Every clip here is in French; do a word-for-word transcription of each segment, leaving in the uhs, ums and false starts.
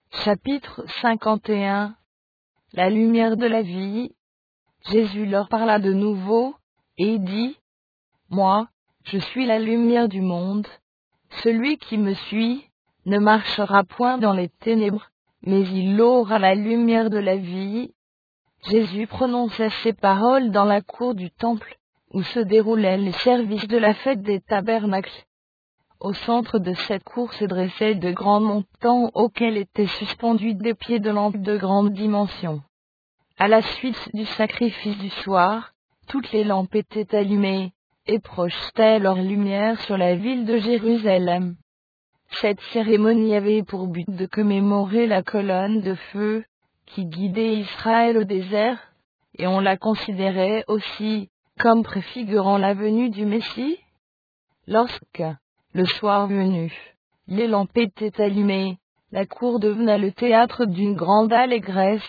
Chapitre cinquante et un. La lumière de la vie. Jésus leur parla de nouveau, et dit, « Moi, je suis la lumière du monde. Celui qui me suit ne marchera point dans les ténèbres, mais il aura la lumière de la vie. » Jésus prononça ces paroles dans la cour du temple, où se déroulaient les services de la fête des tabernacles. Au centre de cette cour se dressaient de grands montants auxquels étaient suspendus des pieds de lampes de grande dimension. À la suite du sacrifice du soir, toutes les lampes étaient allumées, et projetaient leur lumière sur la ville de Jérusalem. Cette cérémonie avait pour but de commémorer la colonne de feu, qui guidait Israël au désert, et on la considérait aussi comme préfigurant la venue du Messie. Lorsque, le soir venu, les lampes étaient allumées, la cour devenait le théâtre d'une grande allégresse.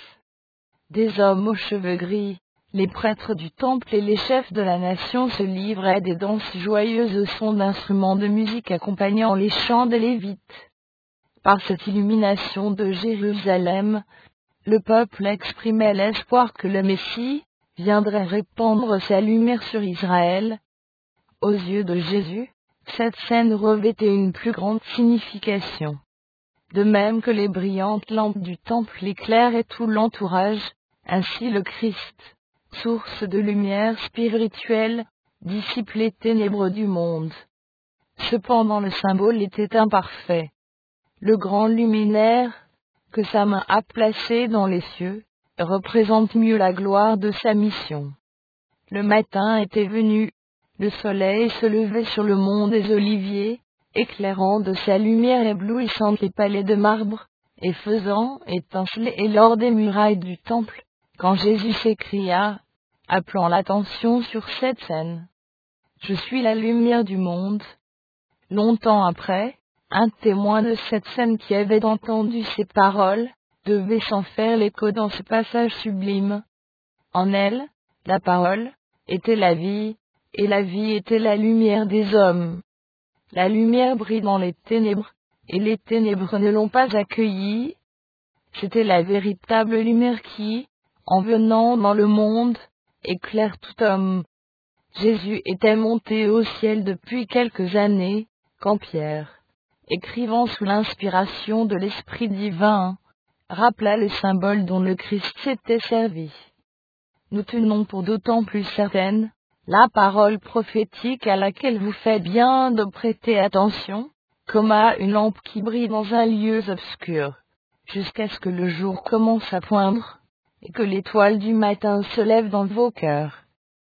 Des hommes aux cheveux gris, les prêtres du temple et les chefs de la nation se livraient à des danses joyeuses au son d'instruments de musique accompagnant les chants des Lévites. Par cette illumination de Jérusalem, le peuple exprimait l'espoir que le Messie viendrait répandre sa lumière sur Israël. Aux yeux de Jésus, cette scène revêtait une plus grande signification. De même que les brillantes lampes du temple éclairaient tout l'entourage, ainsi le Christ, source de lumière spirituelle, dissipe les ténèbres du monde. Cependant le symbole était imparfait. Le grand luminaire, que sa main a placé dans les cieux, représente mieux la gloire de sa mission. Le matin était venu. Le soleil se levait sur le mont des Oliviers, éclairant de sa lumière éblouissante les palais de marbre, et faisant étinceler l'or des murailles du temple, quand Jésus s'écria, appelant l'attention sur cette scène. « Je suis la lumière du monde. » Longtemps après, un témoin de cette scène qui avait entendu ces paroles, devait s'en faire l'écho dans ce passage sublime. En elle, la parole, était la vie, et la vie était la lumière des hommes. La lumière brille dans les ténèbres, et les ténèbres ne l'ont pas accueillie. C'était la véritable lumière qui, en venant dans le monde, éclaire tout homme. Jésus était monté au ciel depuis quelques années, quand Pierre, écrivant sous l'inspiration de l'Esprit divin, rappela le symbole dont le Christ s'était servi. Nous tenons pour d'autant plus certaine la parole prophétique à laquelle vous faites bien de prêter attention, comme à une lampe qui brille dans un lieu obscur, jusqu'à ce que le jour commence à poindre, et que l'étoile du matin se lève dans vos cœurs.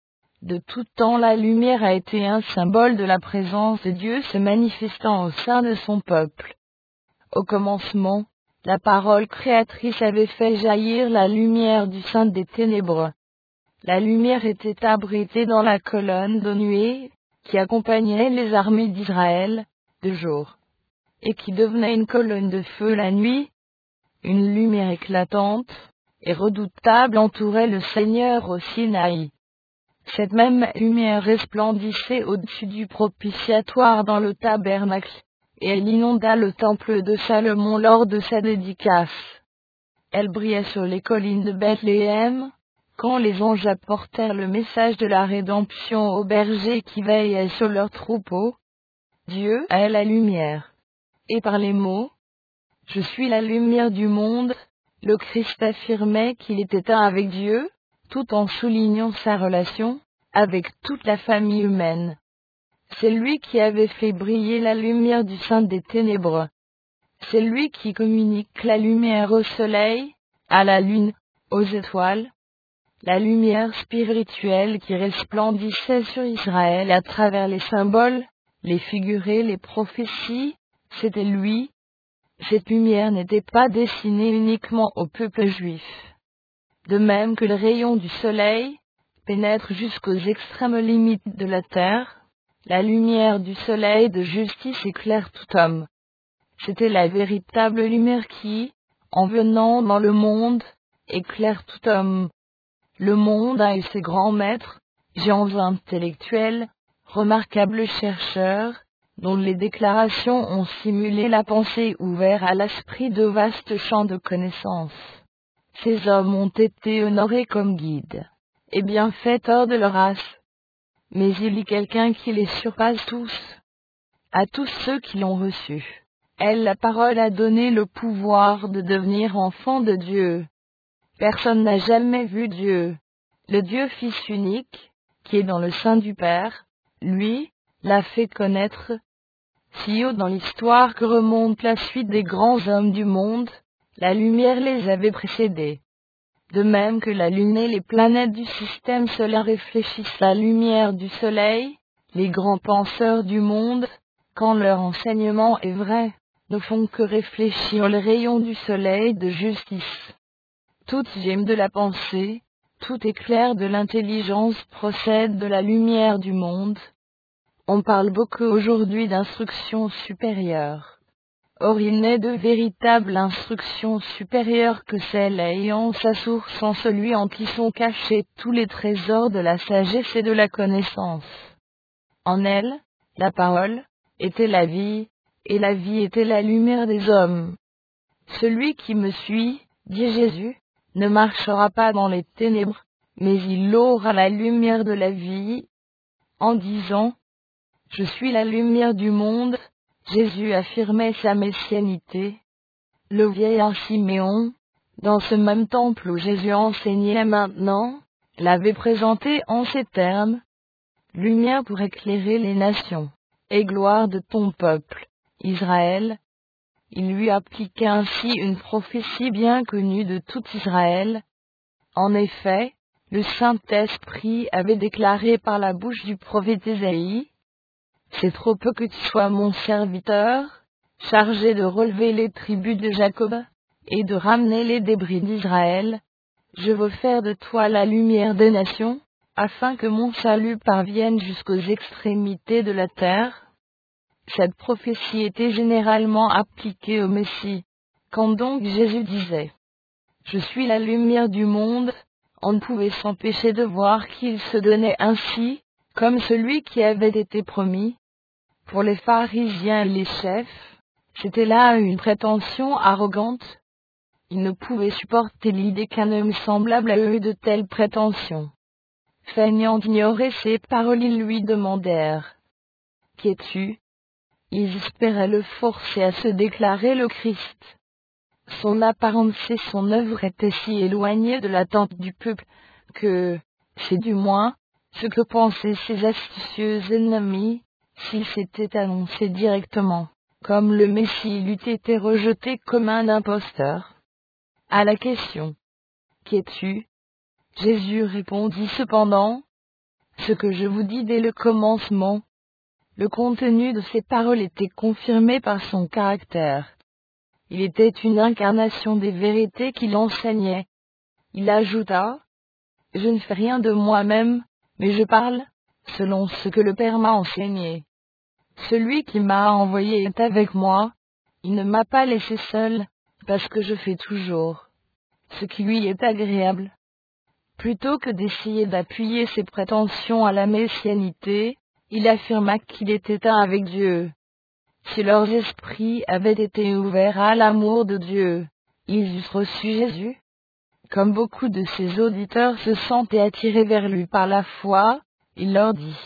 De tout temps la lumière a été un symbole de la présence de Dieu se manifestant au sein de son peuple. Au commencement, la parole créatrice avait fait jaillir la lumière du sein des ténèbres. La lumière était abritée dans la colonne de nuée qui accompagnait les armées d'Israël de jour, et qui devenait une colonne de feu la nuit. Une lumière éclatante et redoutable entourait le Seigneur au Sinaï. Cette même lumière resplendissait au-dessus du propitiatoire dans le tabernacle, et elle inonda le temple de Salomon lors de sa dédicace. Elle brillait sur les collines de Bethléem, quand les anges apportèrent le message de la rédemption aux bergers qui veillaient sur leurs troupeaux. Dieu est la lumière. Et par les mots, « Je suis la lumière du monde », le Christ affirmait qu'il était un avec Dieu, tout en soulignant sa relation avec toute la famille humaine. C'est lui qui avait fait briller la lumière du sein des ténèbres. C'est lui qui communique la lumière au soleil, à la lune, aux étoiles. La lumière spirituelle qui resplendissait sur Israël à travers les symboles, les figurés, les prophéties, c'était lui. Cette lumière n'était pas destinée uniquement au peuple juif. De même que le rayon du soleil pénètre jusqu'aux extrêmes limites de la terre, la lumière du soleil de justice éclaire tout homme. C'était la véritable lumière qui, en venant dans le monde, éclaire tout homme. Le monde a eu ses grands maîtres, géants intellectuels, remarquables chercheurs, dont les déclarations ont simulé la pensée ouverte à l'esprit de vastes champs de connaissances. Ces hommes ont été honorés comme guides et bienfaiteurs de leur race. Mais il y a quelqu'un qui les surpasse tous. À tous ceux qui l'ont reçu, elle, la parole, a donné le pouvoir de devenir enfants de Dieu. Personne n'a jamais vu Dieu. Le Dieu Fils unique, qui est dans le sein du Père, lui, l'a fait connaître. Si haut dans l'histoire que remonte la suite des grands hommes du monde, la lumière les avait précédés. De même que la Lune et les planètes du système solaire réfléchissent la lumière du Soleil, les grands penseurs du monde, quand leur enseignement est vrai, ne font que réfléchir les rayons du Soleil de justice. Toute gemme de la pensée, tout éclair de l'intelligence procède de la lumière du monde. On parle beaucoup aujourd'hui d'instruction supérieure. Or il n'est de véritable instruction supérieure que celle ayant sa source en celui en qui sont cachés tous les trésors de la sagesse et de la connaissance. En elle, la parole, était la vie, et la vie était la lumière des hommes. Celui qui me suit, dit Jésus, ne marchera pas dans les ténèbres, mais il aura la lumière de la vie. En disant, je suis la lumière du monde, Jésus affirmait sa messianité. Le vieillard Siméon, dans ce même temple où Jésus enseignait maintenant, l'avait présenté en ces termes: lumière pour éclairer les nations, et gloire de ton peuple, Israël. Il lui appliquait ainsi une prophétie bien connue de tout Israël. En effet, le Saint-Esprit avait déclaré par la bouche du prophète Ésaïe: c'est trop peu que tu sois mon serviteur, chargé de relever les tribus de Jacob, et de ramener les débris d'Israël. Je veux faire de toi la lumière des nations, afin que mon salut parvienne jusqu'aux extrémités de la terre. Cette prophétie était généralement appliquée au Messie. Quand donc Jésus disait « Je suis la lumière du monde », on ne pouvait s'empêcher de voir qu'il se donnait ainsi, comme celui qui avait été promis. Pour les pharisiens et les chefs, c'était là une prétention arrogante. Ils ne pouvaient supporter l'idée qu'un homme semblable à eux ait de telles prétentions. Feignant d'ignorer ces paroles, ils lui demandèrent: « Qui es-tu » Ils espéraient le forcer à se déclarer le Christ. Son apparence et son œuvre étaient si éloignées de l'attente du peuple que, c'est du moins, ce que pensaient ses astucieux ennemis, s'il s'était annoncé directement, comme le Messie, il eût été rejeté comme un imposteur. À la question « Qui es-tu » Jésus répondit cependant: « Ce que je vous dis dès le commencement. » Le contenu de ces paroles était confirmé par son caractère. Il était une incarnation des vérités qu'il enseignait. Il ajouta: « Je ne fais rien de moi-même, mais je parle selon ce que le Père m'a enseigné. Celui qui m'a envoyé est avec moi, il ne m'a pas laissé seul, parce que je fais toujours ce qui lui est agréable. » Plutôt que d'essayer d'appuyer ses prétentions à la messianité, il affirma qu'il était un avec Dieu. Si leurs esprits avaient été ouverts à l'amour de Dieu, ils eussent reçu Jésus. Comme beaucoup de ses auditeurs se sentaient attirés vers lui par la foi, il leur dit: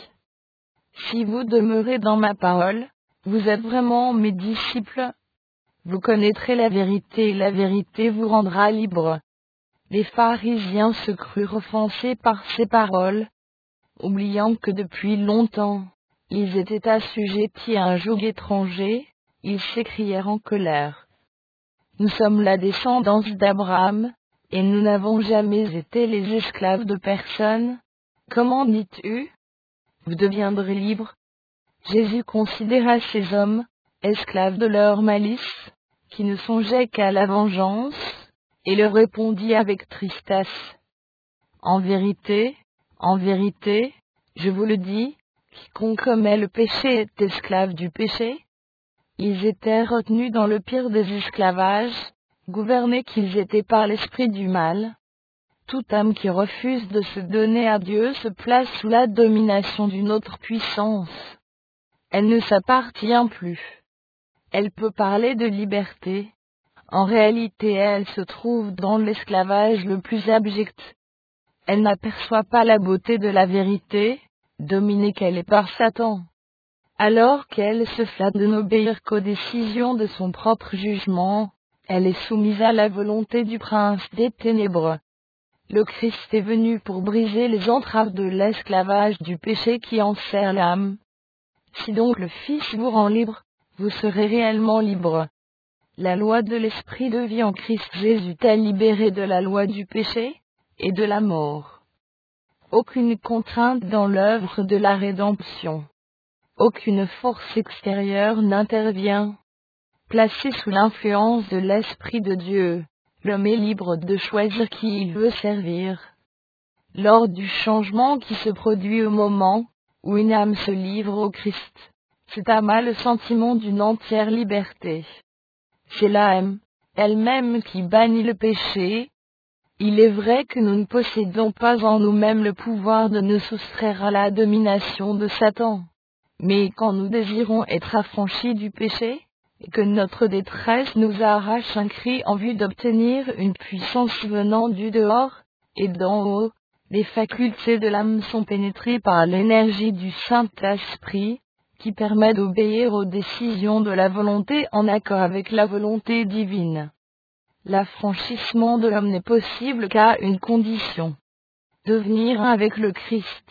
« Si vous demeurez dans ma parole, vous êtes vraiment mes disciples. Vous connaîtrez la vérité et la vérité vous rendra libre. » Les pharisiens se crurent offensés par ces paroles. Oubliant que depuis longtemps, ils étaient assujettis à un joug étranger, ils s'écrièrent en colère: « Nous sommes la descendance d'Abraham, et nous n'avons jamais été les esclaves de personne. Comment dis-tu? Vous deviendrez libres. » Jésus considéra ces hommes, esclaves de leur malice, qui ne songeaient qu'à la vengeance, et leur répondit avec tristesse: « En vérité, en vérité, je vous le dis, quiconque commet le péché est esclave du péché. » Ils étaient retenus dans le pire des esclavages, gouvernés qu'ils étaient par l'esprit du mal. Toute âme qui refuse de se donner à Dieu se place sous la domination d'une autre puissance. Elle ne s'appartient plus. Elle peut parler de liberté. En réalité, elle se trouve dans l'esclavage le plus abject. Elle n'aperçoit pas la beauté de la vérité, dominée qu'elle est par Satan. Alors qu'elle se flatte de n'obéir qu'aux décisions de son propre jugement, elle est soumise à la volonté du prince des ténèbres. Le Christ est venu pour briser les entraves de l'esclavage du péché qui enserre l'âme. Si donc le Fils vous rend libre, vous serez réellement libre. La loi de l'Esprit de vie en Christ Jésus t'a libéré de la loi du péché et de la mort. Aucune contrainte dans l'œuvre de la rédemption. Aucune force extérieure n'intervient. Placé sous l'influence de l'Esprit de Dieu, l'homme est libre de choisir qui il veut servir. Lors du changement qui se produit au moment où une âme se livre au Christ, c'est à moi le sentiment d'une entière liberté. C'est l'âme elle-même qui bannit le péché. Il est vrai que nous ne possédons pas en nous-mêmes le pouvoir de nous soustraire à la domination de Satan. Mais quand nous désirons être affranchis du péché, et que notre détresse nous arrache un cri en vue d'obtenir une puissance venant du dehors et d'en haut, les facultés de l'âme sont pénétrées par l'énergie du Saint-Esprit, qui permet d'obéir aux décisions de la volonté en accord avec la volonté divine. L'affranchissement de l'homme n'est possible qu'à une condition: devenir un avec le Christ.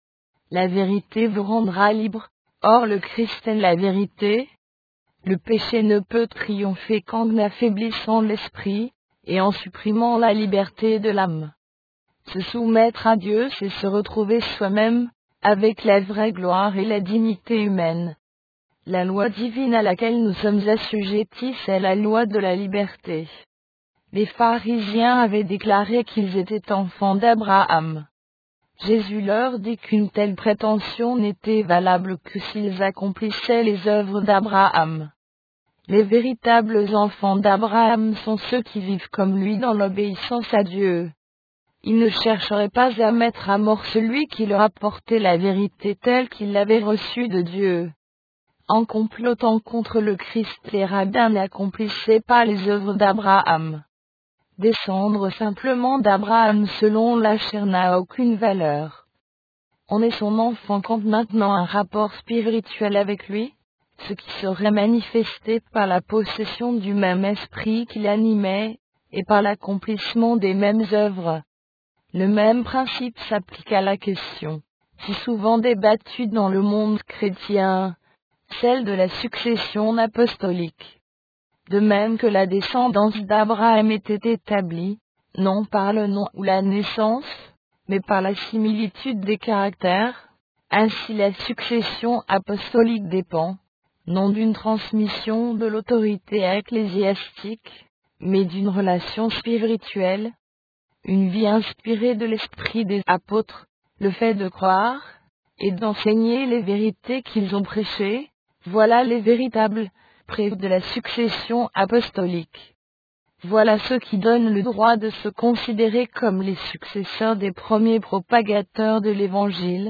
La vérité vous rendra libre, or le Christ est la vérité. Le péché ne peut triompher qu'en affaiblissant l'esprit, et en supprimant la liberté de l'âme. Se soumettre à Dieu, c'est se retrouver soi-même, avec la vraie gloire et la dignité humaine. La loi divine à laquelle nous sommes assujettis, c'est la loi de la liberté. Les pharisiens avaient déclaré qu'ils étaient enfants d'Abraham. Jésus leur dit qu'une telle prétention n'était valable que s'ils accomplissaient les œuvres d'Abraham. Les véritables enfants d'Abraham sont ceux qui vivent comme lui dans l'obéissance à Dieu. Ils ne chercheraient pas à mettre à mort celui qui leur apportait la vérité telle qu'ils l'avaient reçue de Dieu. En complotant contre le Christ, les rabbins n'accomplissaient pas les œuvres d'Abraham. Descendre simplement d'Abraham selon la chair n'a aucune valeur. On est son enfant quand maintenant un rapport spirituel avec lui, ce qui serait manifesté par la possession du même esprit qui l'animait, et par l'accomplissement des mêmes œuvres. Le même principe s'applique à la question, si souvent débattue dans le monde chrétien, celle de la succession apostolique. De même que la descendance d'Abraham était établie, non par le nom ou la naissance, mais par la similitude des caractères, ainsi la succession apostolique dépend, non d'une transmission de l'autorité ecclésiastique, mais d'une relation spirituelle. Une vie inspirée de l'esprit des apôtres, le fait de croire, et d'enseigner les vérités qu'ils ont prêchées, voilà les véritables preuves de la succession apostolique. Voilà ceux qui donnent le droit de se considérer comme les successeurs des premiers propagateurs de l'Évangile.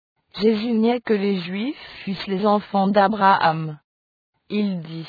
Jésus niait que les Juifs fussent les enfants d'Abraham. Il dit: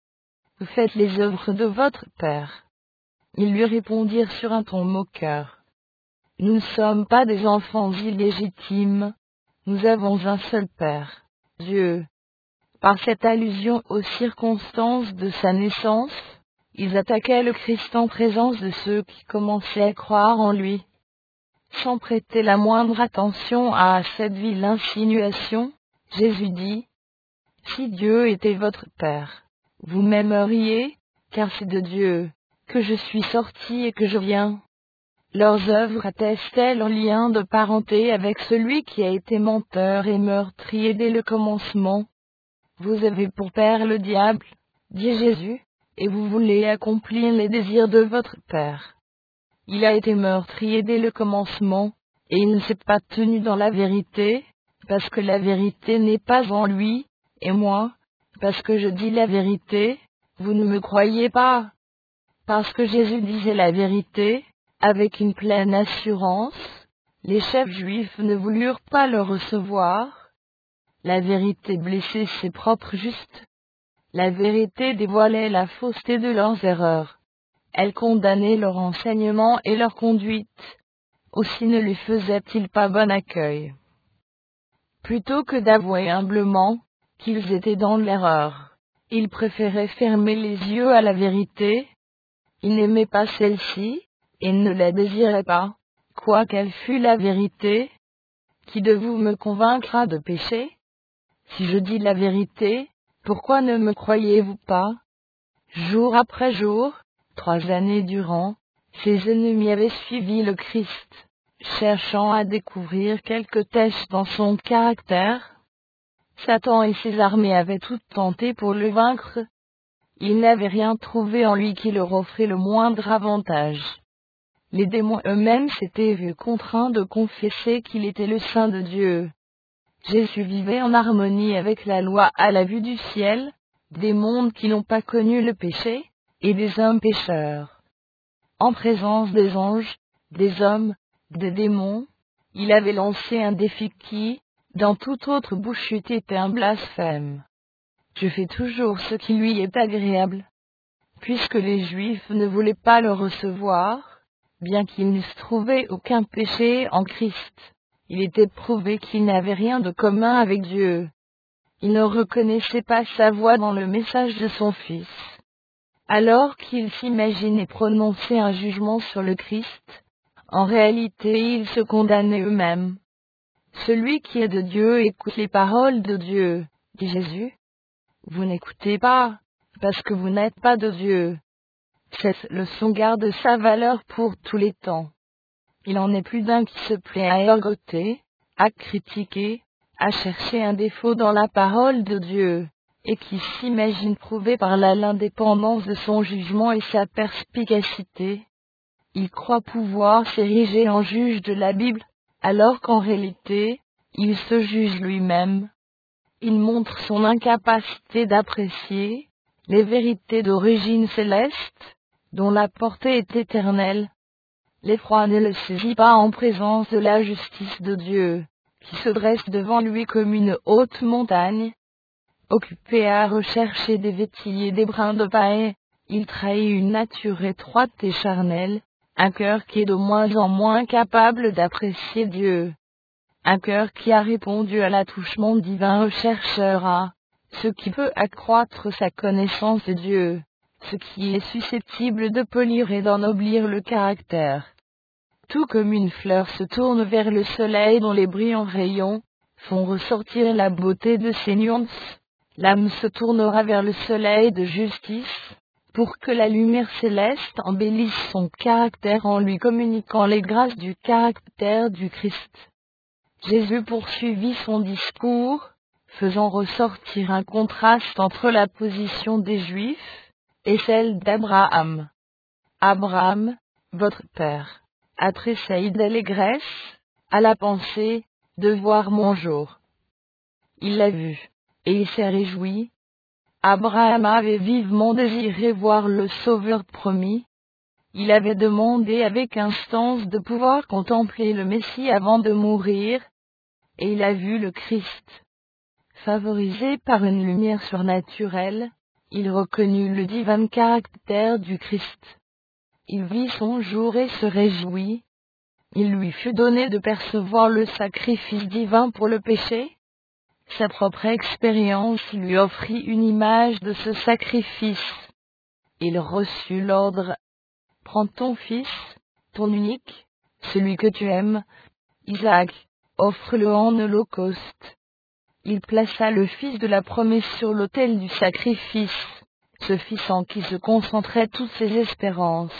« Vous faites les œuvres de votre Père. » Ils lui répondirent sur un ton moqueur: « Nous ne sommes pas des enfants illégitimes, nous avons un seul Père, Dieu. » Par cette allusion aux circonstances de sa naissance, ils attaquaient le Christ en présence de ceux qui commençaient à croire en lui. Sans prêter la moindre attention à cette vile insinuation, Jésus dit: « Si Dieu était votre Père, vous m'aimeriez, car c'est de Dieu que je suis sorti et que je viens. » Leurs œuvres attestaient leur lien de parenté avec celui qui a été menteur et meurtrier dès le commencement. Vous avez pour père le diable, dit Jésus, et vous voulez accomplir les désirs de votre père. Il a été meurtrier dès le commencement, et il ne s'est pas tenu dans la vérité, parce que la vérité n'est pas en lui, et moi, parce que je dis la vérité, vous ne me croyez pas. Parce que Jésus disait la vérité, avec une pleine assurance, les chefs juifs ne voulurent pas le recevoir. La vérité blessait ses propres justes. La vérité dévoilait la fausseté de leurs erreurs. Elle condamnait leur enseignement et leur conduite. Aussi ne lui faisait-il pas bon accueil. Plutôt que d'avouer humblement qu'ils étaient dans l'erreur, ils préféraient fermer les yeux à la vérité. Ils n'aimaient pas celle-ci, et ne la désiraient pas, quoiqu'elle fût la vérité. Qui de vous me convaincra de péché? Si je dis la vérité, pourquoi ne me croyez-vous pas? Jour après jour, trois années durant, ses ennemis avaient suivi le Christ, cherchant à découvrir quelques taches dans son caractère. Satan et ses armées avaient toutes tenté pour le vaincre. Ils n'avaient rien trouvé en lui qui leur offrait le moindre avantage. Les démons eux-mêmes s'étaient vus contraints de confesser qu'il était le Saint de Dieu. Jésus vivait en harmonie avec la loi à la vue du ciel, des mondes qui n'ont pas connu le péché, et des hommes pécheurs. En présence des anges, des hommes, des démons, il avait lancé un défi qui, dans toute autre bouche eût été un blasphème. Je fais toujours ce qui lui est agréable. Puisque les Juifs ne voulaient pas le recevoir, bien qu'ils n'eussent trouvé aucun péché en Christ, il était prouvé qu'il n'avait rien de commun avec Dieu. Ils ne reconnaissaient pas sa voix dans le message de son Fils. Alors qu'ils s'imaginaient prononcer un jugement sur le Christ, en réalité ils se condamnaient eux-mêmes. Celui qui est de Dieu écoute les paroles de Dieu, dit Jésus. Vous n'écoutez pas, parce que vous n'êtes pas de Dieu. Cette leçon garde sa valeur pour tous les temps. Il en est plus d'un qui se plaît à ergoter, à critiquer, à chercher un défaut dans la parole de Dieu, et qui s'imagine prouvé par là l'indépendance de son jugement et sa perspicacité. Il croit pouvoir s'ériger en juge de la Bible, alors qu'en réalité, il se juge lui-même. Il montre son incapacité d'apprécier les vérités d'origine céleste, dont la portée est éternelle. L'effroi ne le saisit pas en présence de la justice de Dieu, qui se dresse devant lui comme une haute montagne. Occupé à rechercher des vétilles et des brins de paille, il trahit une nature étroite et charnelle, un cœur qui est de moins en moins capable d'apprécier Dieu. Un cœur qui a répondu à l'attouchement divin cherchera ce qui peut accroître sa connaissance de Dieu, ce qui est susceptible de polir et d'ennoblir le caractère. Tout comme une fleur se tourne vers le soleil dont les brillants rayons font ressortir la beauté de ses nuances, l'âme se tournera vers le soleil de justice, pour que la lumière céleste embellisse son caractère en lui communiquant les grâces du caractère du Christ. Jésus poursuivit son discours, faisant ressortir un contraste entre la position des Juifs et celle d'Abraham. Abraham, votre père, a tressailli d'allégresse à la pensée de voir mon jour. Il l'a vu, et il s'est réjoui. Abraham avait vivement désiré voir le Sauveur promis. Il avait demandé avec instance de pouvoir contempler le Messie avant de mourir, et il a vu le Christ. Favorisé par une lumière surnaturelle, il reconnut le divin caractère du Christ. Il vit son jour et se réjouit. Il lui fut donné de percevoir le sacrifice divin pour le péché. Sa propre expérience lui offrit une image de ce sacrifice. Il reçut l'ordre: prends ton fils, ton unique, celui que tu aimes, Isaac, offre-le en holocauste. Il plaça le fils de la promesse sur l'autel du sacrifice, ce fils en qui se concentraient toutes ses espérances.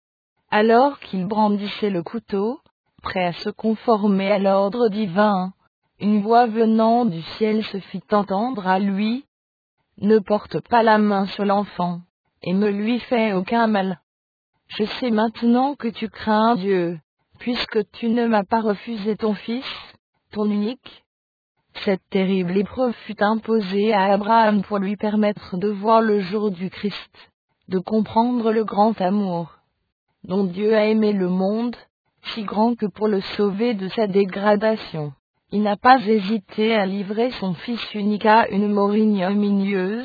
Alors qu'il brandissait le couteau, prêt à se conformer à l'ordre divin, une voix venant du ciel se fit entendre à lui: ne porte pas la main sur l'enfant, et ne lui fais aucun mal. Je sais maintenant que tu crains Dieu, puisque tu ne m'as pas refusé ton fils, ton unique. Cette terrible épreuve fut imposée à Abraham pour lui permettre de voir le jour du Christ, de comprendre le grand amour dont Dieu a aimé le monde, si grand que pour le sauver de sa dégradation, Il n'a pas hésité à livrer son fils unique à une mort ignominieuse.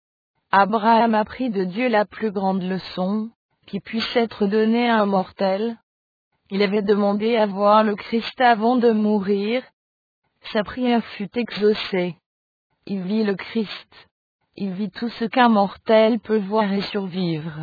Abraham apprit de Dieu la plus grande leçon qui puisse être donnée à un mortel. Il avait demandé à voir le Christ avant de mourir. Sa prière fut exaucée. Il vit le Christ. Il vit tout ce qu'un mortel peut voir et survivre.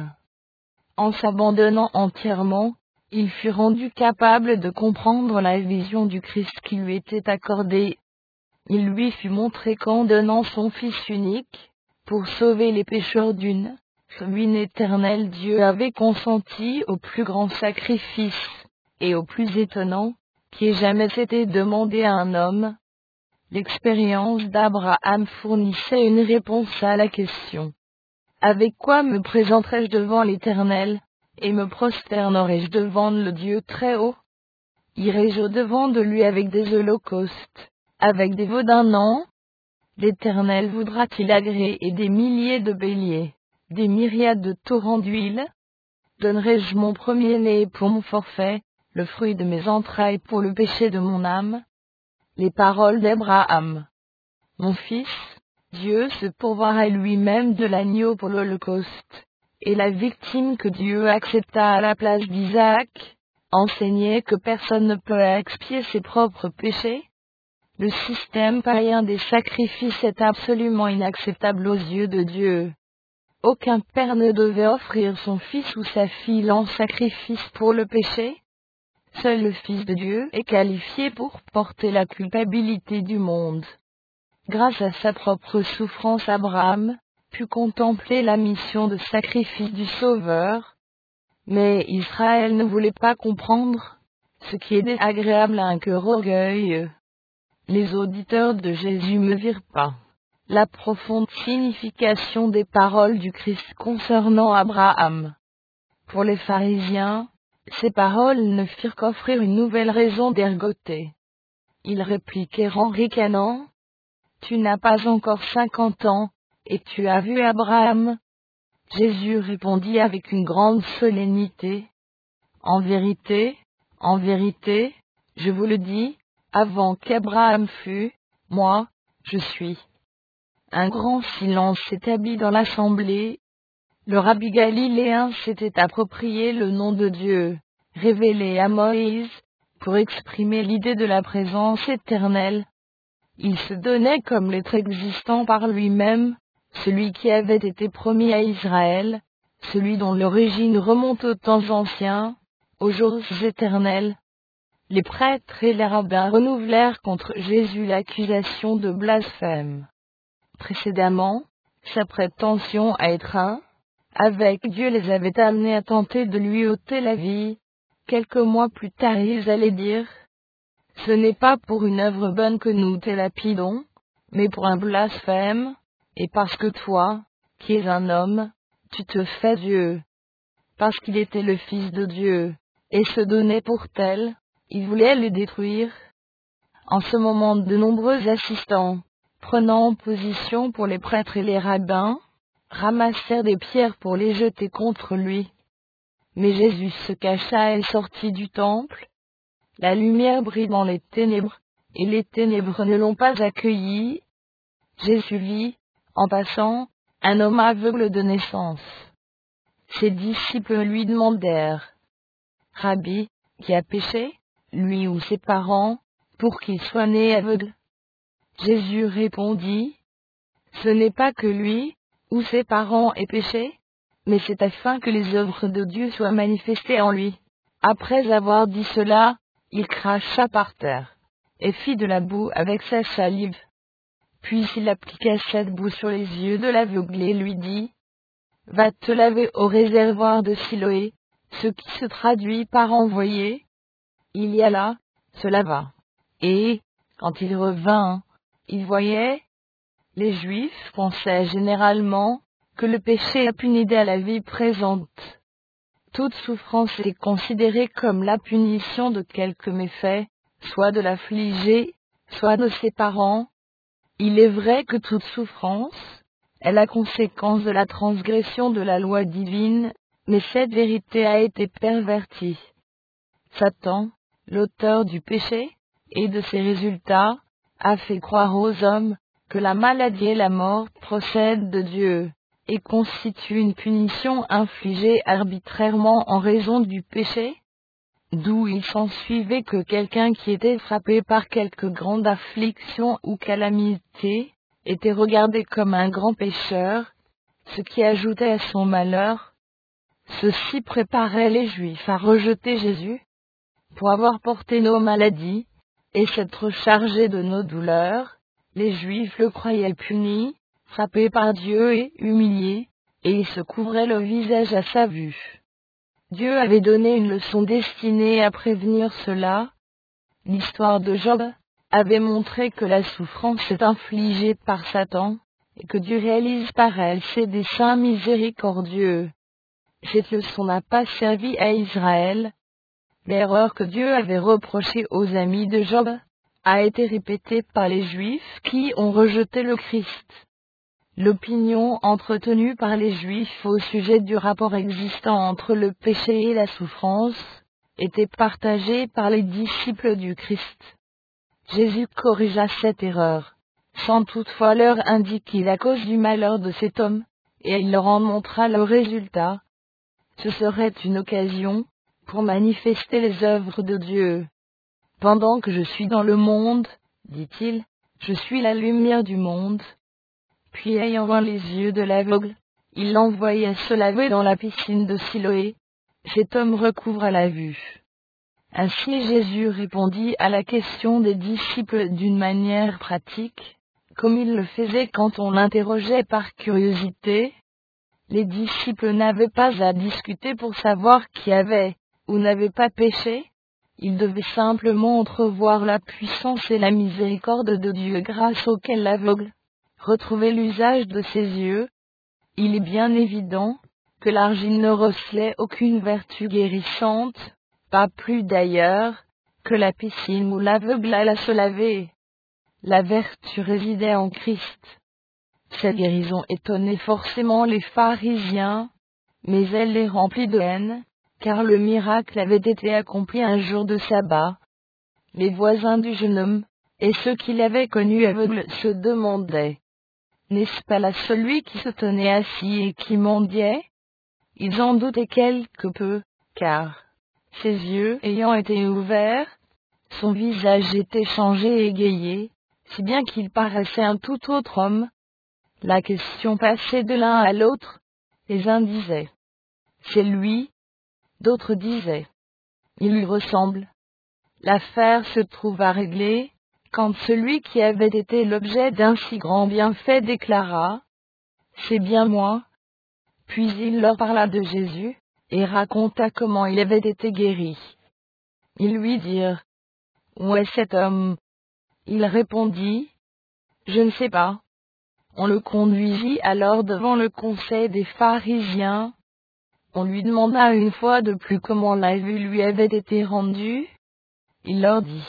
En s'abandonnant entièrement, il fut rendu capable de comprendre la vision du Christ qui lui était accordée. Il lui fut montré qu'en donnant son Fils unique, pour sauver les pécheurs d'une ruine éternelle, Dieu avait consenti au plus grand sacrifice, et au plus étonnant, qui ait jamais été demandé à un homme. L'expérience d'Abraham fournissait une réponse à la question. Avec quoi me présenterai-je devant l'Éternel, et me prosternerai-je devant le Dieu très haut? Irai-je au-devant de lui avec des holocaustes, avec des veaux d'un an? L'Éternel voudra-t-il agréer des milliers de béliers, des myriades de torrents d'huile? Donnerai-je mon premier-né pour mon forfait, le fruit de mes entrailles pour le péché de mon âme? Les paroles d'Abraham. Mon fils, Dieu se pourvoira lui-même de l'agneau pour l'holocauste, et la victime que Dieu accepta à la place d'Isaac, enseignait que personne ne peut expier ses propres péchés. Le système païen des sacrifices est absolument inacceptable aux yeux de Dieu. Aucun père ne devait offrir son fils ou sa fille en sacrifice pour le péché. Seul le Fils de Dieu est qualifié pour porter la culpabilité du monde. Grâce à sa propre souffrance, Abraham put contempler la mission de sacrifice du Sauveur. Mais Israël ne voulait pas comprendre, ce qui est désagréable à un cœur orgueilleux. Les auditeurs de Jésus ne virent pas la profonde signification des paroles du Christ concernant Abraham. Pour les pharisiens, ces paroles ne firent qu'offrir une nouvelle raison d'ergoter. Ils répliquèrent en ricanant: « Tu n'as pas encore cinquante ans, et tu as vu Abraham ?» Jésus répondit avec une grande solennité: « En vérité, en vérité, je vous le dis, avant qu'Abraham fût, moi, je suis. » Un grand silence s'établit dans l'assemblée. Le rabbi galiléen s'était approprié le nom de Dieu, révélé à Moïse, pour exprimer l'idée de la présence éternelle. Il se donnait comme l'être existant par lui-même, celui qui avait été promis à Israël, celui dont l'origine remonte aux temps anciens, aux jours éternels. Les prêtres et les rabbins renouvelèrent contre Jésus l'accusation de blasphème. Précédemment, sa prétention à être un avec Dieu les avait amenés à tenter de lui ôter la vie. Quelques mois plus tard, ils allaient dire: « Ce n'est pas pour une œuvre bonne que nous te lapidons, mais pour un blasphème, et parce que toi, qui es un homme, tu te fais Dieu. » Parce qu'il était le Fils de Dieu, et se donnait pour tel, il voulait le détruire. En ce moment, de nombreux assistants, prenant position pour les prêtres et les rabbins, ramassèrent des pierres pour les jeter contre lui. Mais Jésus se cacha et sortit du temple. La lumière brille dans les ténèbres, et les ténèbres ne l'ont pas accueilli. Jésus vit, en passant, un homme aveugle de naissance. Ses disciples lui demandèrent: « Rabbi, qui a péché, lui ou ses parents, pour qu'il soit né aveugle ?» Jésus répondit: « Ce n'est pas que lui ou ses parents aient péché, mais c'est afin que les œuvres de Dieu soient manifestées en lui. » Après avoir dit cela, il cracha par terre, et fit de la boue avec sa salive. Puis il appliqua cette boue sur les yeux de l'aveugle et lui dit: « Va te laver au réservoir de Siloé, ce qui se traduit par envoyer. » Il y alla, se lava. Et, quand il revint, il voyait. Les Juifs pensaient généralement que le péché a puni à la vie présente. Toute souffrance est considérée comme la punition de quelque méfait, soit de l'affligé, soit de ses parents. Il est vrai que toute souffrance est la conséquence de la transgression de la loi divine, mais cette vérité a été pervertie. Satan, l'auteur du péché, et de ces résultats, a fait croire aux hommes que la maladie et la mort procèdent de Dieu, et constituent une punition infligée arbitrairement en raison du péché, d'où il s'ensuivait que quelqu'un qui était frappé par quelque grande affliction ou calamité, était regardé comme un grand pécheur, ce qui ajoutait à son malheur. Ceci préparait les Juifs à rejeter Jésus, pour avoir porté nos maladies, et s'être chargé de nos douleurs. Les Juifs le croyaient puni, frappé par Dieu et humilié, et il se couvrait le visage à sa vue. Dieu avait donné une leçon destinée à prévenir cela. L'histoire de Job avait montré que la souffrance est infligée par Satan, et que Dieu réalise par elle ses desseins miséricordieux. Cette leçon n'a pas servi à Israël. L'erreur que Dieu avait reprochée aux amis de Job a été répétée par les Juifs qui ont rejeté le Christ. L'opinion entretenue par les Juifs au sujet du rapport existant entre le péché et la souffrance était partagée par les disciples du Christ. Jésus corrigea cette erreur, sans toutefois leur indiquer la cause du malheur de cet homme, et il leur en montra le résultat. Ce serait une occasion pour manifester les œuvres de Dieu. Pendant que je suis dans le monde, dit-il, je suis la lumière du monde. Puis ayant oint les yeux de l'aveugle, il l'envoya se laver dans la piscine de Siloé. Cet homme recouvra la vue. Ainsi Jésus répondit à la question des disciples d'une manière pratique, comme il le faisait quand on l'interrogeait par curiosité. Les disciples n'avaient pas à discuter pour savoir qui avait ou n'avait pas péché. Ils devaient simplement entrevoir la puissance et la miséricorde de Dieu grâce auquel l'aveugle retrouvait l'usage de ses yeux. Il est bien évident que l'argile ne recelait aucune vertu guérissante, pas plus d'ailleurs que la piscine où l'aveugle alla se laver. La vertu résidait en Christ. Cette guérison étonnait forcément les pharisiens, mais elle les remplit de haine, car le miracle avait été accompli un jour de sabbat. Les voisins du jeune homme, et ceux qui l'avaient connu aveugle se demandaient: n'est-ce pas là celui qui se tenait assis et qui mendiait? Ils en doutaient quelque peu, car, ses yeux ayant été ouverts, son visage était changé et égayé, si bien qu'il paraissait un tout autre homme. La question passait de l'un à l'autre. Les uns disaient: c'est lui. D'autres disaient: il lui ressemble. L'affaire se trouva réglée, quand celui qui avait été l'objet d'un si grand bienfait déclara: c'est bien moi. Puis il leur parla de Jésus, et raconta comment il avait été guéri. Ils lui dirent: où est cet homme? Il répondit: je ne sais pas. On le conduisit alors devant le conseil des pharisiens. On lui demanda une fois de plus comment la vue lui avait été rendue. Il leur dit: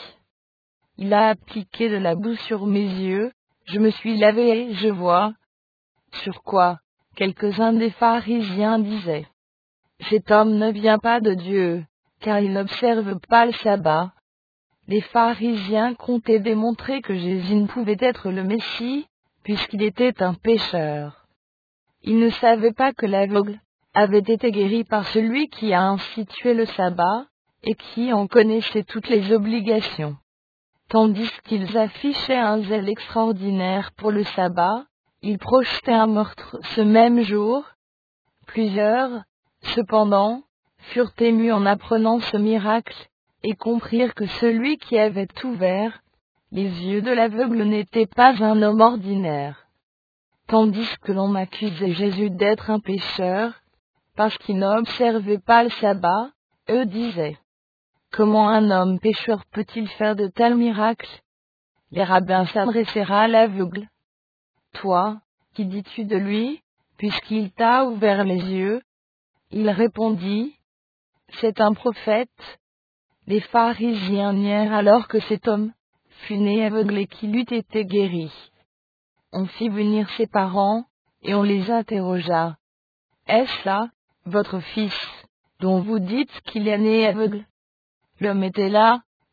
il a appliqué de la boue sur mes yeux, je me suis lavé et je vois. Sur quoi, quelques-uns des pharisiens disaient: cet homme ne vient pas de Dieu, car il n'observe pas le sabbat. Les pharisiens comptaient démontrer que Jésus ne pouvait être le Messie, puisqu'il était un pécheur. Ils ne savaient pas que l'aveugle avait été guéri par celui qui a institué le sabbat, et qui en connaissait toutes les obligations. Tandis qu'ils affichaient un zèle extraordinaire pour le sabbat, ils projetaient un meurtre ce même jour. Plusieurs, cependant, furent émus en apprenant ce miracle, et comprirent que celui qui avait ouvert les yeux de l'aveugle n'était pas un homme ordinaire. Tandis que l'on accusait Jésus d'être un pécheur, parce qu'il n'observait pas le sabbat, eux disaient: comment un homme pécheur peut-il faire de tels miracles? Les rabbins s'adressèrent à l'aveugle. Toi, qui dis-tu de lui, puisqu'il t'a ouvert les yeux? Il répondit: c'est un prophète. Les pharisiens nièrent alors que cet homme fut né aveugle et qu'il eût été guéri. On fit venir ses parents, et on les interrogea: est-ce là votre fils, dont vous dites qu'il est né aveugle? L'homme était là,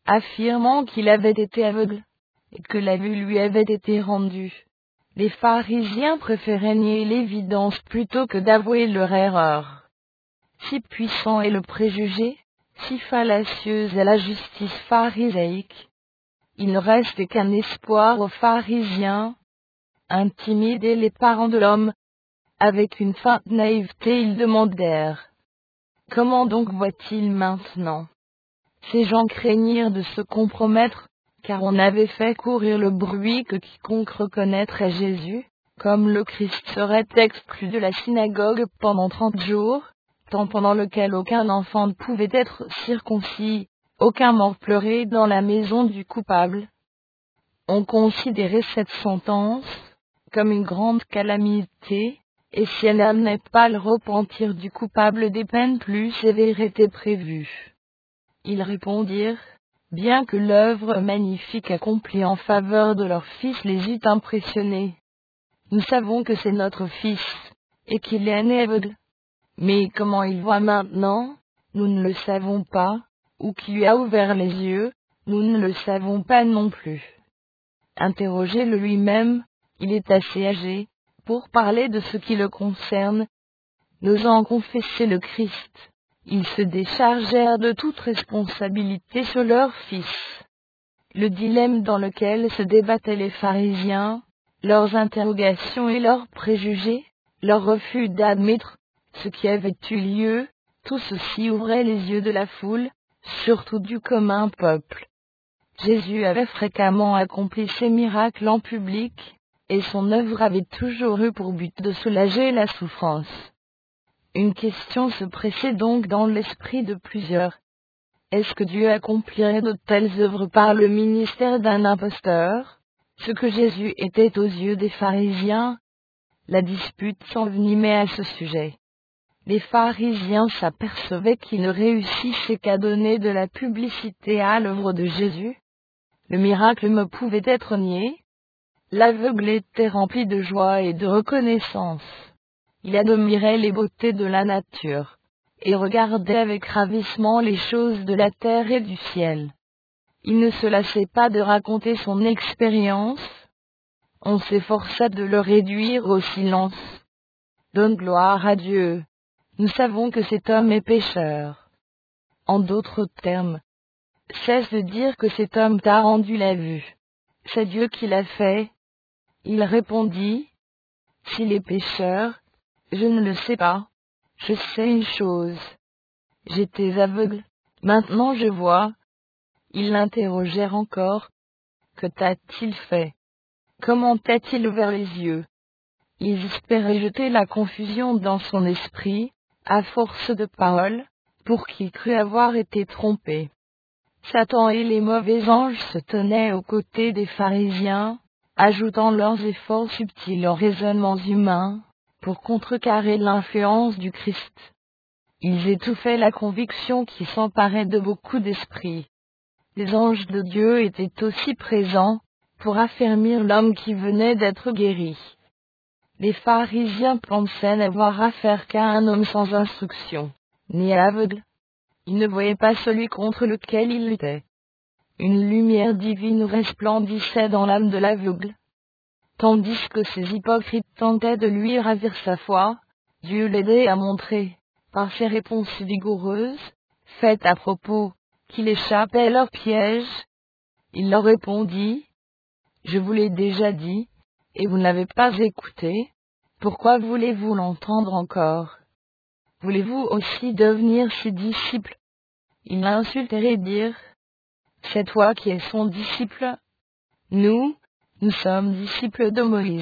affirmant qu'il avait été aveugle, et que la vue lui avait été rendue. Les pharisiens préféraient nier l'évidence plutôt que d'avouer leur erreur. Si puissant est le préjugé, si fallacieuse est la justice pharisaïque, il ne reste qu'un espoir aux pharisiens. Intimider les parents de l'homme, avec une feinte naïveté ils demandèrent: « Comment donc voit-il maintenant ?» Ces gens craignirent de se compromettre, car on avait fait courir le bruit que quiconque reconnaîtrait Jésus, comme le Christ, serait exclu de la synagogue pendant trente jours, temps pendant lequel aucun enfant ne pouvait être circoncis, aucun mort pleurer dans la maison du coupable. On considérait cette sentence comme une grande calamité, et si elle n'amenait pas le repentir du coupable, des peines plus sévères étaient prévues. Ils répondirent, bien que l'œuvre magnifique accomplie en faveur de leur fils les eût impressionnés. « Nous savons que c'est notre fils, et qu'il est né aveugle. Mais comment il voit maintenant, nous ne le savons pas, ou qui lui a ouvert les yeux, nous ne le savons pas non plus. » Interrogez-le lui-même, il est assez âgé pour parler de ce qui le concerne. N'osant confesser le Christ, ils se déchargèrent de toute responsabilité sur leur fils. Le dilemme dans lequel se débattaient les pharisiens, leurs interrogations et leurs préjugés, leur refus d'admettre ce qui avait eu lieu, tout ceci ouvrait les yeux de la foule, surtout du commun peuple. Jésus avait fréquemment accompli ces miracles en public, et son œuvre avait toujours eu pour but de soulager la souffrance. Une question se pressait donc dans l'esprit de plusieurs. Est-ce que Dieu accomplirait de telles œuvres par le ministère d'un imposteur, ce que Jésus était aux yeux des pharisiens? La dispute s'envenimait à ce sujet. Les pharisiens s'apercevaient qu'ils ne réussissaient qu'à donner de la publicité à l'œuvre de Jésus. Le miracle ne pouvait être nié. L'aveugle était rempli de joie et de reconnaissance. Il admirait les beautés de la nature, et regardait avec ravissement les choses de la terre et du ciel. Il ne se lassait pas de raconter son expérience. On s'efforça de le réduire au silence. Donne gloire à Dieu. Nous savons que cet homme est pécheur. En d'autres termes, cesse de dire que cet homme t'a rendu la vue. C'est Dieu qui l'a fait. Il répondit, s'il est pécheur, je ne le sais pas. Je sais une chose. J'étais aveugle, maintenant je vois. Ils l'interrogèrent encore. Que t'a-t-il fait? Comment t'a-t-il ouvert les yeux? Ils espéraient jeter la confusion dans son esprit, à force de paroles, pour qu'il crût avoir été trompé. Satan et les mauvais anges se tenaient aux côtés des pharisiens, ajoutant leurs efforts subtils aux raisonnements humains, pour contrecarrer l'influence du Christ. Ils étouffaient la conviction qui s'emparait de beaucoup d'esprits. Les anges de Dieu étaient aussi présents, pour affermir l'homme qui venait d'être guéri. Les pharisiens pensaient n'avoir affaire qu'à un homme sans instruction, ni à aveugle. Ils ne voyaient pas celui contre lequel ils luttaient. Une lumière divine resplendissait dans l'âme de l'aveugle. Tandis que ces hypocrites tentaient de lui ravir sa foi, Dieu l'aidait à montrer, par ses réponses vigoureuses, faites à propos, qu'il échappait à leur piège. Il leur répondit, « Je vous l'ai déjà dit, et vous ne l'avez pas écouté, pourquoi voulez-vous l'entendre encore? Voulez-vous aussi devenir ses disciples ?» Ils l'insultèrent et dirent, « C'est toi qui es son disciple. Nous, nous sommes disciples de Moïse.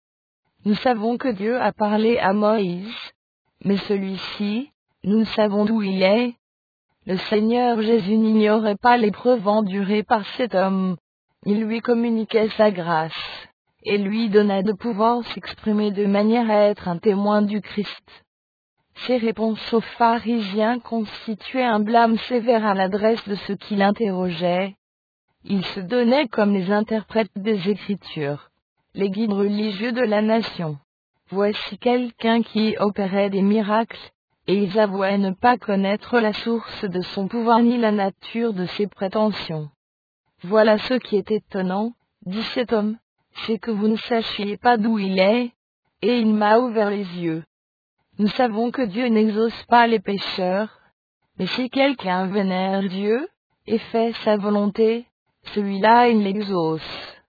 Nous savons que Dieu a parlé à Moïse, mais celui-ci, nous savons d'où il est. » Le Seigneur Jésus n'ignorait pas l'épreuve endurée par cet homme. Il lui communiquait sa grâce, et lui donna de pouvoir s'exprimer de manière à être un témoin du Christ. Ses réponses aux pharisiens constituaient un blâme sévère à l'adresse de ceux qui l'interrogeaient. Ils se donnaient comme les interprètes des Écritures, les guides religieux de la nation. Voici quelqu'un qui opérait des miracles, et ils avouaient ne pas connaître la source de son pouvoir ni la nature de ses prétentions. Voilà ce qui est étonnant, dit cet homme, c'est que vous ne sachiez pas d'où il est, et il m'a ouvert les yeux. Nous savons que Dieu n'exauce pas les pécheurs, mais si quelqu'un vénère Dieu, et fait sa volonté, celui-là il l'exauce.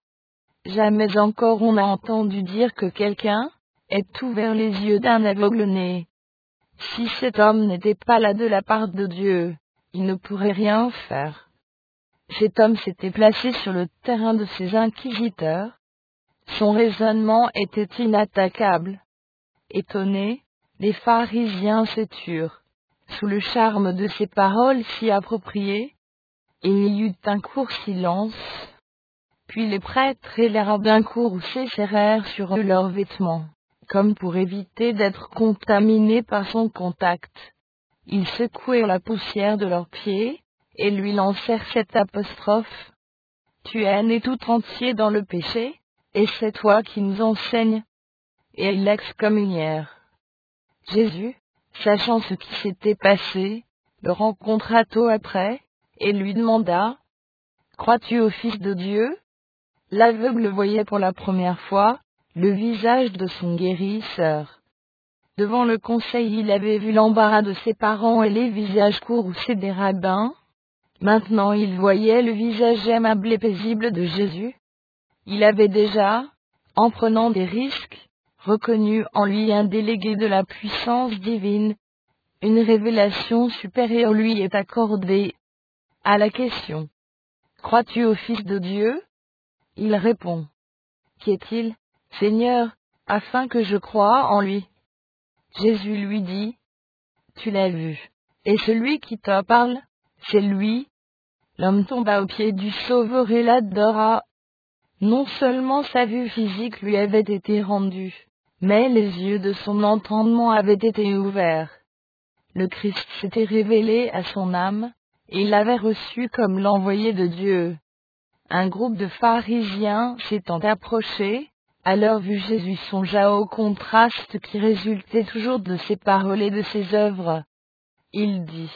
Jamais encore on n'a entendu dire que quelqu'un ait ouvert les yeux d'un aveugle-né. Si cet homme n'était pas là de la part de Dieu, il ne pourrait rien faire. Cet homme s'était placé sur le terrain de ses inquisiteurs. Son raisonnement était inattaquable. Étonnés, les pharisiens se turent. Sous le charme de ces paroles si appropriées, il y eut un court silence. Puis les prêtres et les rabbins courroucés serrèrent sur eux leurs vêtements, comme pour éviter d'être contaminés par son contact. Ils secouèrent la poussière de leurs pieds, et lui lancèrent cette apostrophe. Tu es né tout entier dans le péché, et c'est toi qui nous enseignes. Et ils l'excommunièrent. Jésus, sachant ce qui s'était passé, le rencontra tôt après, et lui demanda, « Crois-tu au Fils de Dieu ?» L'aveugle voyait pour la première fois le visage de son guérisseur. Devant le conseil, il avait vu l'embarras de ses parents et les visages courroucés des rabbins. Maintenant il voyait le visage aimable et paisible de Jésus. Il avait déjà, en prenant des risques, reconnu en lui un délégué de la puissance divine. Une révélation supérieure lui est accordée. À la question « Crois-tu au Fils de Dieu ?» il répond « Qui est-il, Seigneur, afin que je croie en lui ?» Jésus lui dit « Tu l'as vu, et celui qui te parle, c'est lui. » L'homme tomba aux pieds du Sauveur et l'adora. Non seulement sa vue physique lui avait été rendue, mais les yeux de son entendement avaient été ouverts. Le Christ s'était révélé à son âme, et il l'avait reçu comme l'envoyé de Dieu. Un groupe de pharisiens s'étant approché, à leur vue Jésus songea au contraste qui résultait toujours de ses paroles et de ses œuvres. Il dit,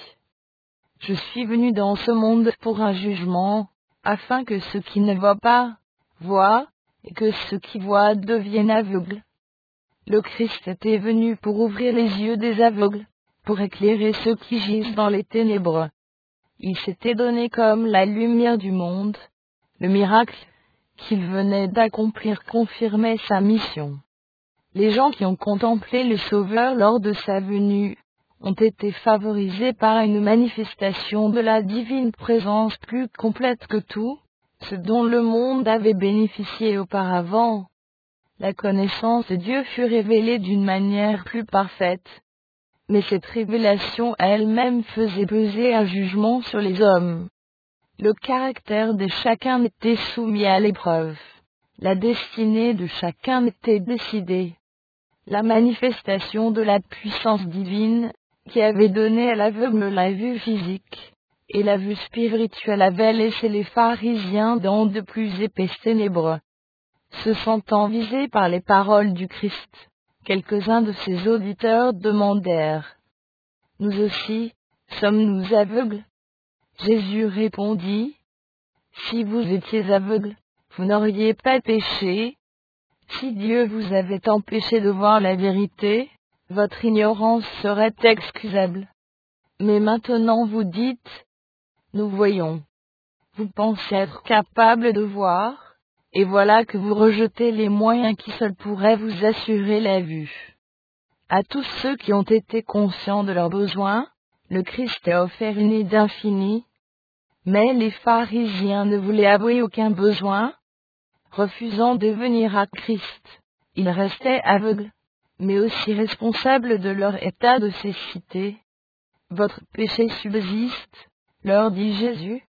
« Je suis venu dans ce monde pour un jugement, afin que ceux qui ne voient pas, voient, et que ceux qui voient deviennent aveugles. » Le Christ était venu pour ouvrir les yeux des aveugles, pour éclairer ceux qui gisent dans les ténèbres. Il s'était donné comme la lumière du monde. Le miracle qu'il venait d'accomplir confirmait sa mission. Les gens qui ont contemplé le Sauveur lors de sa venue ont été favorisés par une manifestation de la divine présence plus complète que tout ce dont le monde avait bénéficié auparavant. La connaissance de Dieu fut révélée d'une manière plus parfaite, mais cette révélation elle-même faisait peser un jugement sur les hommes. Le caractère de chacun était soumis à l'épreuve. La destinée de chacun était décidée. La manifestation de la puissance divine, qui avait donné à l'aveugle la vue physique, et la vue spirituelle avait laissé les pharisiens dans de plus épaisses ténèbres. Se sentant visés par les paroles du Christ, quelques-uns de ses auditeurs demandèrent, « Nous aussi, sommes-nous aveugles ?» Jésus répondit, « Si vous étiez aveugles, vous n'auriez pas péché. Si Dieu vous avait empêché de voir la vérité, votre ignorance serait excusable. Mais maintenant vous dites, nous voyons. Vous pensez être capable de voir, et voilà que vous rejetez les moyens qui seuls pourraient vous assurer la vue. » À tous ceux qui ont été conscients de leurs besoins, le Christ a offert une aide infinie. Mais les pharisiens ne voulaient avouer aucun besoin. Refusant de venir à Christ, ils restaient aveugles, mais aussi responsables de leur état de cécité. « Votre péché subsiste, leur dit Jésus,